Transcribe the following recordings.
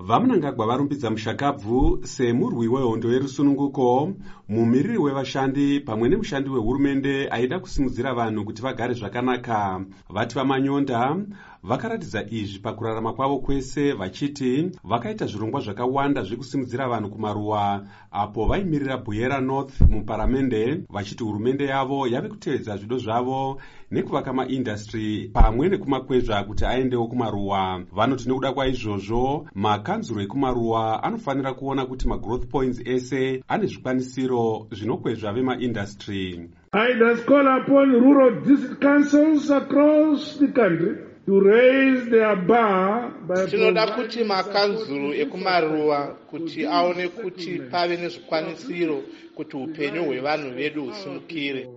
Vamunangagwa varumbidza mushakabvu semurwi wehondo yerusununguko, mumiriri wevashandi pamwe nemushandi wehurumende aida kusimudzira vanhu kuti vagare zvakanaka. Vati vamanyonda vakaratidza izvi pakurarama kwavo kwese, vachiti vakaita zvirongwa zvakawanda zvekusimudzira vanhu kumaruwa apo vaimirira Buyera North muparamende, vachiti hurumende yavo yave kutevedza zvido zvavo nekuvaka maindastri pamwe nekumakwezva kuti aendewo kumaruwa. Vanoti nekuda kwaizvozvo makanzuro ekumaruwa anofanira kuona kuti magrowth points ese ane zvikwanisiro zvinokwezva vemaindastri. I thus call upon rural district councils across the country to raise their bar by tinoda kuti makanzuro ekumaruwa kuti aone kuti pave nezvikwanisiro kuti upenyu hwevanhu vedu husimukire.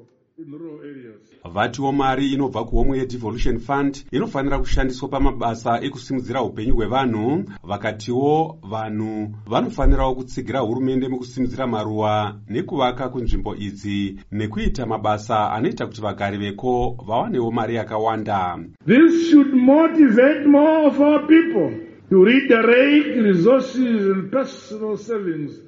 Vatiwo mari inobva kuhomwe yeDevolution Fund inofanira kushandiswa pamabasa ekusimudzira upenyu hwevanhu. Vakatiwo vanhu vanofanirawo kutsigira hurumende mukusimudzira maruwa nekuvaka kunzvimbo idzi nekuita mabasa anoita kuti vagari veko vawanewo mari yakawanda. This should motivate more of our people to redirect resources and personal savings.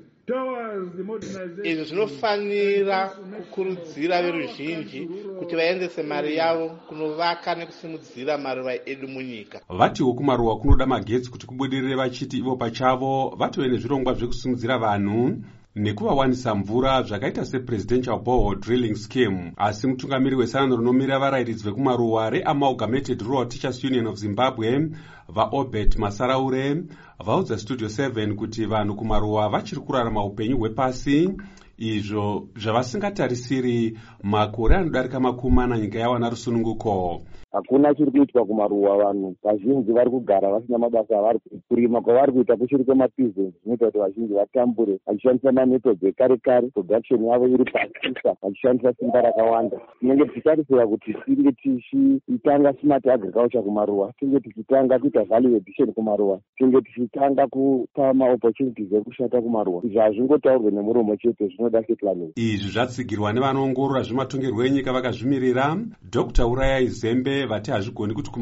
Izvi zvinofanira kukurudzira veruzhinji kuti vaendese mari yavo kunovaka nekusimudzira maruva edu munyika. Vatiwo kumaruwa kunoda magetsi kuti kubudirire, vachiti ivo pachavo vatove nezvirongwa zvekusimudzira vanhu nekuvawanisa mvura zvakaita sepresidential borehole drilling scheme. Asi mutungamiri wesangano rinomira varairidzi vekumaruwa reAmalgamated Rural Teachers Union of Zimbabwe vaObert Masaraure vaudza Studio 7 kuti vanhu kumaruwa vachiri kurarama upenyu hwepasi, izvo zvavasingatarisiri makore anodarika 40 nyika yawana rusununguko. Hakuna chiri kuitwa kumaruwa, vanhu vazhinji vari kugara vasina mabasa avari kurima kwavari kuita kuchiri kwemabizinesi zvinoita kuti vazhinji vatambure vachishandisa mamethodzi ekare kare, production yavo iri pasisa vachishandisa simba rakawanda. Tinenge tichitarisira kuti tinge tichitanga smart agriculture kumaruwa, tinge tichitanga kuita value addition kumaruwa, tinge tichitanga kupa maopportunities ekushata kumaruwa. Izvi hazvingotaurwe nemuromo chete, zvinoda settlement. Izvi zvatsigirwa nevanoongorora zvematongerwo enyika vakazvimirira. Dr. Urayai Zembe vati hazvigoni kuti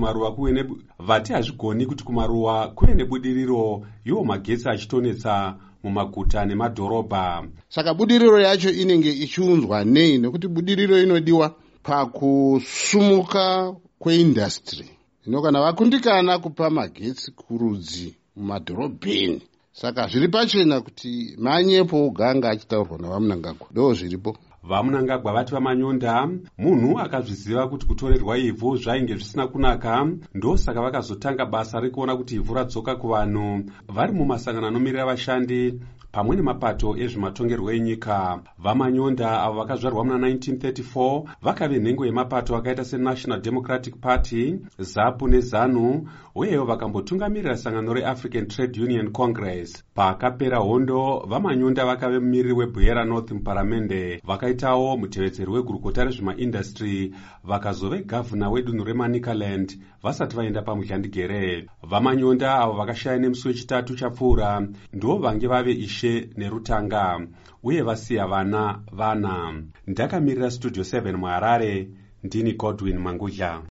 kumaruwa kuve nebudiriro, iwo magetsi achitonetsa mumaguta nemadhorobha. Saka budiriro yacho inenge ichiunzwa nei? Nekuti budiriro inodiwa pakusumuka kweindastri. Kana vakundikana kupa magetsi kurudzi mumadhorobheni, saka zviri pachena kuti manyepo uganga achitaurwa navamunangagwa ndo zviripo. Vamunangagwa vati vamanyonda munhu akazviziva kuti kutorerwa ivhu zvainge zvisina kunaka, ndosaka vakazotanga basa rekuona kuti ivhu radzoka kuvanhu vari mumasangano anomirira vashandi pamwe nemapato ezvematongerwo enyika. Vamanyonda avo vakazvarwa muna 1934 vakave nhengo yemapato akaita seNational Democratic Party, ZAPU neZANU, uyewo vakambotungamirira sangano reAfrican Trade Union Congress. Pakapera hondo, vamanyonda vakave mumiriri weBuyera North muparamende, vakaitawo mutevedzeri wegurukota rezvemaindastri, vakazove gavhuna wedunhu reManicaland vasati vaenda pamudyandigere. Vamanyonda avo vakashaya nemusi wechitatu chapfuura ndo vange vave ishe nerutanga, uye vasiya vana. Ndakamirira Studio 7 muHarare, ndini Godwin Mangudla.